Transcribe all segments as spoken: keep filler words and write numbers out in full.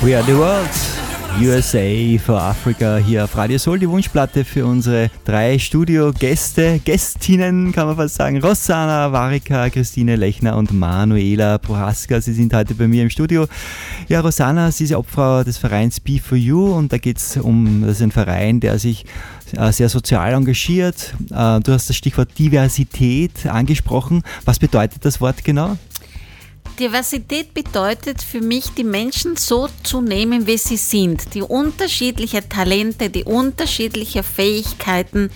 We are the world. U S A for Africa hier auf Radio Soul, die Wunschplatte für unsere drei Studiogäste, Gästinnen kann man fast sagen, Rossana Warika, Christine Lechner und Manuela Prohaska. Sie sind heute bei mir im Studio. Ja, Rossana, sie ist Obfrau des Vereins Be For You und da geht es um, das ist ein Verein, der sich äh, sehr sozial engagiert. Äh, du hast das Stichwort Diversität angesprochen. Was bedeutet das Wort genau? Diversität bedeutet für mich, die Menschen so zu nehmen, wie sie sind. Die unterschiedlichen Talente, die unterschiedlichen Fähigkeiten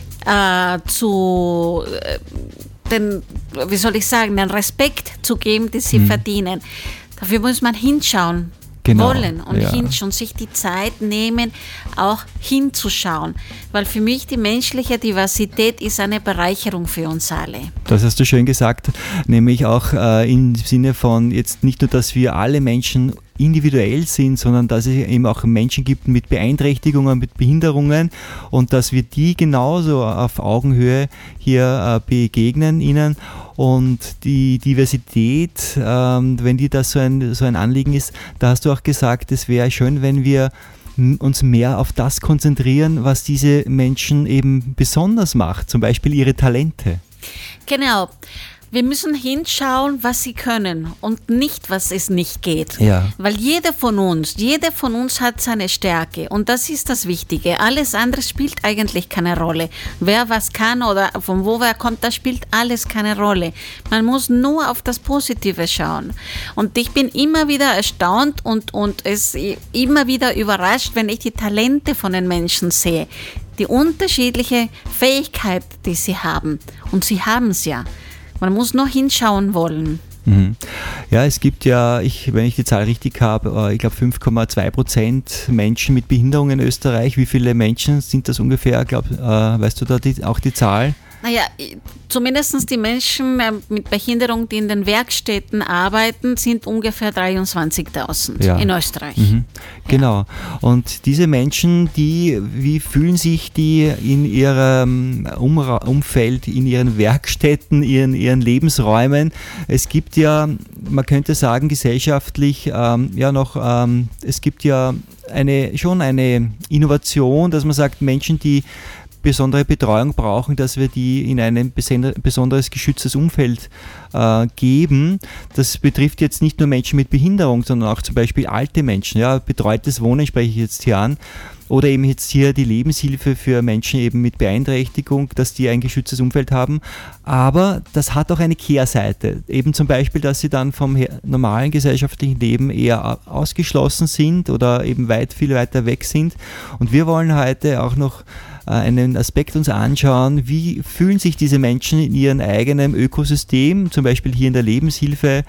äh, zu, äh, den, wie soll ich sagen, den Respekt zu geben, die sie hm. verdienen. Dafür muss man hinschauen. Genau, wollen und ja. hinschauen, sich die Zeit nehmen, auch hinzuschauen. Weil für mich die menschliche Diversität ist eine Bereicherung für uns alle. Das hast du schön gesagt, nämlich auch äh, im Sinne von jetzt nicht nur, dass wir alle Menschen individuell sind, sondern dass es eben auch Menschen gibt mit Beeinträchtigungen, mit Behinderungen und dass wir die genauso auf Augenhöhe hier äh, begegnen ihnen. Und die Diversität, ähm, wenn dir das so ein, so ein Anliegen ist, da hast du auch gesagt, es wäre schön, wenn wir uns mehr auf das konzentrieren, was diese Menschen eben besonders macht, zum Beispiel ihre Talente. Genau. Wir müssen hinschauen, was sie können und nicht, was es nicht geht. Ja. Weil jeder von uns, jeder von uns hat seine Stärke und das ist das Wichtige. Alles andere spielt eigentlich keine Rolle. Wer was kann oder von wo wer kommt, das spielt alles keine Rolle. Man muss nur auf das Positive schauen. Und ich bin immer wieder erstaunt und, und es immer wieder überrascht, wenn ich die Talente von den Menschen sehe. Die unterschiedliche Fähigkeit, die sie haben. Und sie haben es ja. Man muss noch hinschauen wollen. Mhm. Ja, es gibt ja, ich, wenn ich die Zahl richtig habe, ich glaube fünf Komma zwei Prozent Menschen mit Behinderung in Österreich. Wie viele Menschen sind das ungefähr? Glaub, äh, weißt du da die, auch die Zahl? Naja, zumindest die Menschen mit Behinderung, die in den Werkstätten arbeiten, sind ungefähr dreiundzwanzigtausend ja. in Österreich. Mhm. Genau. Ja. Und diese Menschen, die, wie fühlen sich die in ihrem Umra- Umfeld, in ihren Werkstätten, in ihren Lebensräumen? Es gibt ja, man könnte sagen, gesellschaftlich ähm, ja noch, ähm, es gibt ja eine, schon eine Innovation, dass man sagt, Menschen, die besondere Betreuung brauchen, dass wir die in ein besonderes geschütztes Umfeld äh, geben. Das betrifft jetzt nicht nur Menschen mit Behinderung, sondern auch zum Beispiel alte Menschen. Ja, betreutes Wohnen spreche ich jetzt hier an. Oder eben jetzt hier die Lebenshilfe für Menschen eben mit Beeinträchtigung, dass die ein geschütztes Umfeld haben. Aber das hat auch eine Kehrseite. Eben zum Beispiel, dass sie dann vom normalen gesellschaftlichen Leben eher ausgeschlossen sind oder eben weit, viel weiter weg sind. Und wir wollen heute auch noch einen Aspekt uns anschauen, wie fühlen sich diese Menschen in ihrem eigenen Ökosystem, zum Beispiel hier in der Lebenshilfe,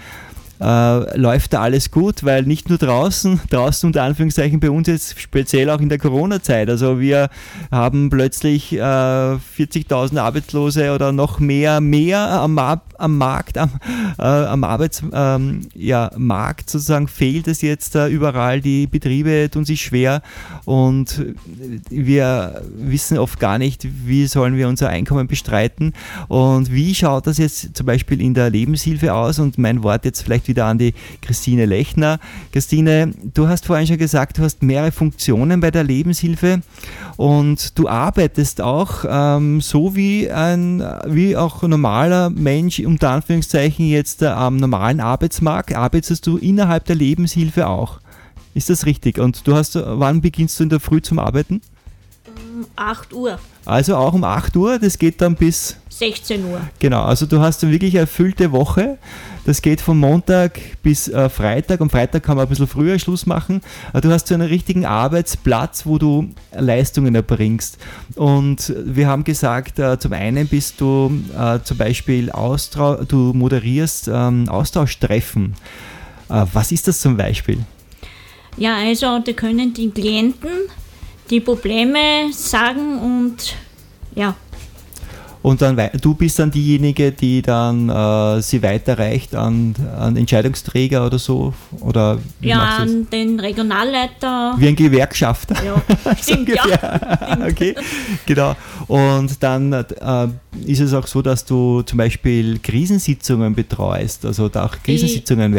äh, läuft da alles gut, weil nicht nur draußen, draußen unter Anführungszeichen bei uns jetzt speziell auch in der Corona-Zeit, also wir haben plötzlich äh, vierzigtausend Arbeitslose oder noch mehr, mehr am, am Markt, am, äh, am Arbeitsmarkt ähm, ja, Markt sozusagen fehlt es jetzt äh, überall, die Betriebe tun sich schwer und wir wissen oft gar nicht, wie sollen wir unser Einkommen bestreiten und wie schaut das jetzt zum Beispiel in der Lebenshilfe aus und mein Wort jetzt vielleicht wieder an die Christine Lechner. Christine, du hast vorhin schon gesagt, du hast mehrere Funktionen bei der Lebenshilfe und du arbeitest auch ähm, so wie ein wie auch ein normaler Mensch, unter Anführungszeichen jetzt äh, am normalen Arbeitsmarkt, arbeitest du innerhalb der Lebenshilfe auch. Ist das richtig? Und du hast, wann beginnst du in der Früh zum Arbeiten? Um acht Uhr. Also auch um acht Uhr, das geht dann bis sechzehn Uhr. Genau, also du hast eine wirklich erfüllte Woche. Das geht von Montag bis äh, Freitag. Am Freitag kann man ein bisschen früher Schluss machen. Du hast so einen richtigen Arbeitsplatz, wo du Leistungen erbringst. Und wir haben gesagt, äh, zum einen bist du äh, zum Beispiel, Austra- du moderierst ähm, Austauschtreffen. Äh, was ist das zum Beispiel? Ja, also da können die Klienten die Probleme sagen und ja. Und dann, du bist dann diejenige, die dann äh, sie weiterreicht an, an Entscheidungsträger oder so? Oder wie ja, machst du das? An den Regionalleiter. Wie ein Gewerkschafter? Ja, stimmt, ja. Okay, genau. Und dann äh, ist es auch so, dass du zum Beispiel Krisensitzungen betreust, also da auch Krisensitzungen werden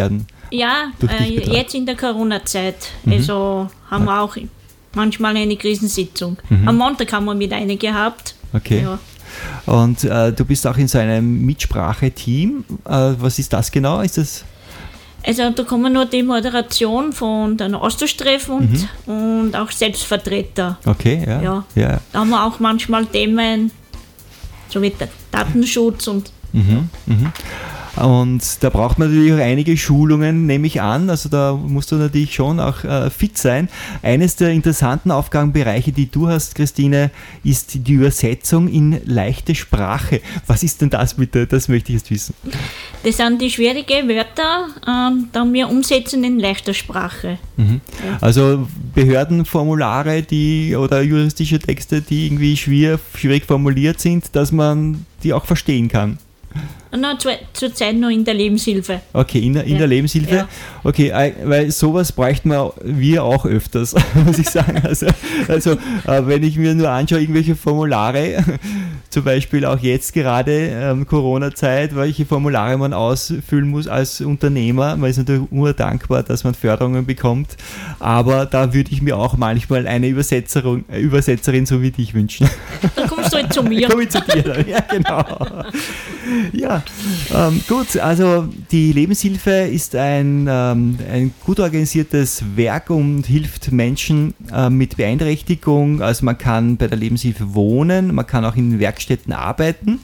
Ja, durch dich äh, betreut? jetzt in der Corona-Zeit. Mhm. Also haben wir auch manchmal eine Krisensitzung. Mhm. Am Montag haben wir mit einer gehabt. Okay. Ja. Und äh, du bist auch in so einem Mitsprache-Team. Äh, was ist das genau? Ist das... Also da kommen nur die Moderation von den Austausch-Treffen und, mhm. und auch Selbstvertreter. Okay, ja. Ja. ja. Da haben wir auch manchmal Themen, so wie der Datenschutz und Mhm, mhm. Und da braucht man natürlich auch einige Schulungen, nehme ich an. Also da musst du natürlich schon auch äh, fit sein. Eines der interessanten Aufgabenbereiche, die du hast, Christine, ist die Übersetzung in leichte Sprache. Was ist denn das bitte? Das möchte ich jetzt wissen. das sind die schwierigen Wörter, äh, da wir umsetzen in leichter Sprache. Mhm. Ja. Also Behördenformulare, die oder juristische Texte, die irgendwie schwierig, schwierig formuliert sind, dass man die auch verstehen kann. Na, zur, zurzeit noch in der Lebenshilfe. Okay, in, der- in Ja. der Lebenshilfe. Ja. Okay, äh, weil sowas bräuchten wir, wir auch öfters, muss ich sagen. Also, also äh, wenn ich mir nur anschaue, irgendwelche Formulare, zum Beispiel auch jetzt gerade ähm, Corona-Zeit, welche Formulare man ausfüllen muss als Unternehmer. Man ist natürlich urdankbar, dass man Förderungen bekommt, aber da würde ich mir auch manchmal eine Übersetzerin, äh, Übersetzerin so wie dich wünschen. Dann kommst du halt zu mir. Komm ich zu dir dann. Ja, genau. Ja, ähm, gut, also die Lebenshilfe ist ein, ähm, ein gut organisiertes Werk und hilft Menschen äh, mit Beeinträchtigung. Also man kann bei der Lebenshilfe wohnen, man kann auch in Werkstätten arbeiten.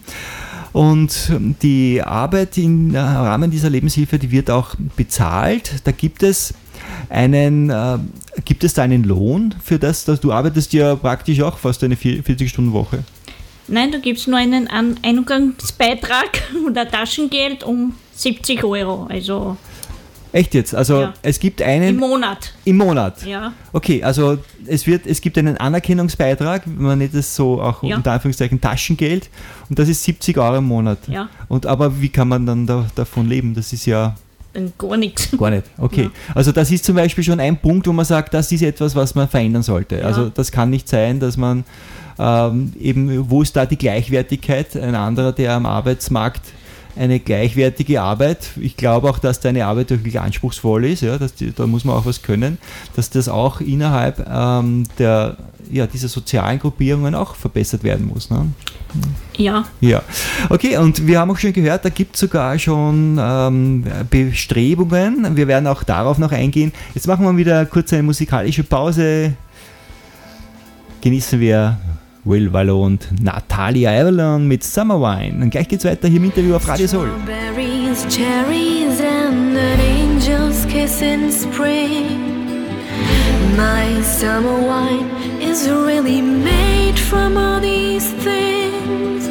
Und die Arbeit im Rahmen dieser Lebenshilfe, die wird auch bezahlt. Da gibt es einen, äh, gibt es da einen Lohn für das, dass du arbeitest ja praktisch auch fast eine vierzig-Stunden-Woche. Nein, da gibt es nur einen An- Eingangsbeitrag oder Taschengeld um siebzig Euro. Also Echt jetzt? Also Ja. es gibt im einen Monat. im Monat. Ja. Okay, also es wird, es gibt einen Anerkennungsbeitrag, man nennt es so auch Ja. unter Anführungszeichen Taschengeld, und das ist siebzig Euro im Monat. Ja. Und aber wie kann man dann da, davon leben? Das ist ja Dann gar nichts. gar nicht. Okay. Ja. Also das ist zum Beispiel schon ein Punkt, wo man sagt, das ist etwas, was man verändern sollte. Ja. Also das kann nicht sein, dass man ähm, eben, wo ist da die Gleichwertigkeit? Ein anderer, der am Arbeitsmarkt eine gleichwertige Arbeit, ich glaube auch, dass deine Arbeit wirklich anspruchsvoll ist, ja, dass die, da muss man auch was können, dass das auch innerhalb ähm, der, ja, dieser sozialen Gruppierungen auch verbessert werden muss. Ne? Ja. Ja, okay, und wir haben auch schon gehört, da gibt es sogar schon ähm, Bestrebungen, wir werden auch darauf noch eingehen. Jetzt machen wir wieder kurz eine musikalische Pause, genießen wir Will Wallo und Natalia Avalon mit Summer Wine. Und gleich geht's weiter hier im Interview auf Radio Soul. Strawberries, cherries, and an angel's kiss in spring. My summer wine is really made from all these things.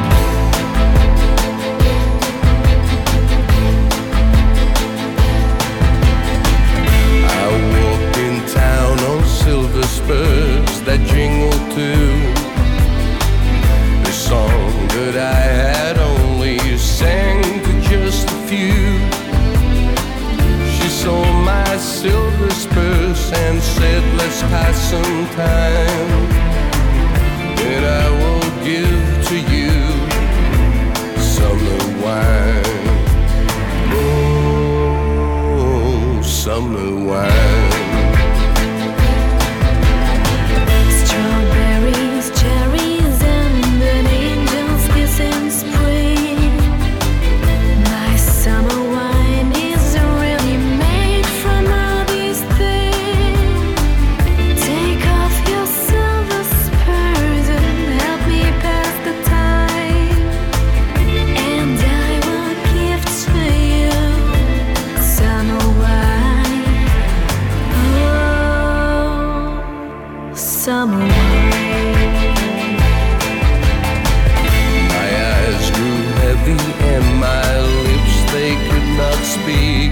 I walked in town on silver spurs that jingle too. The song that I had only sang to just a few. She saw my silver spurs and said, let's pass some time. And I will give to you summer wine. Oh, summer wine. Strawberries, cherries, and an angel's kiss in spring. My summer wine is really made from all these things. Take off your silver spurs and help me pass the time. And I will give to you summer wine. Oh, summer wine. My eyes grew heavy and my lips, they could not speak.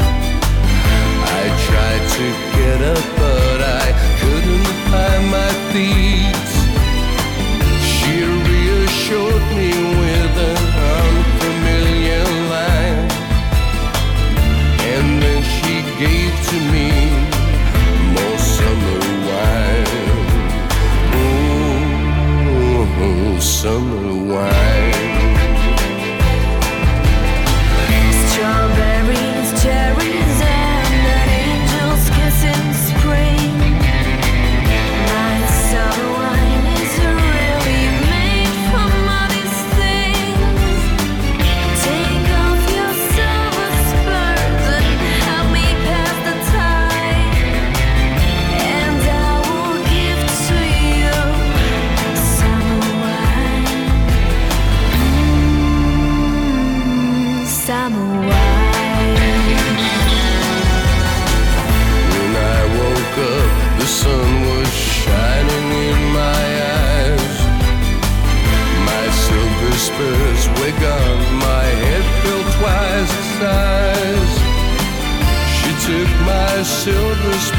I tried to get up but I couldn't find my feet. She reassured me with an unfamiliar line, and then she gave to me more summer wine.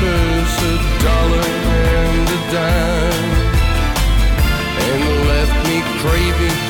purse a dollar and a dime, and left me craving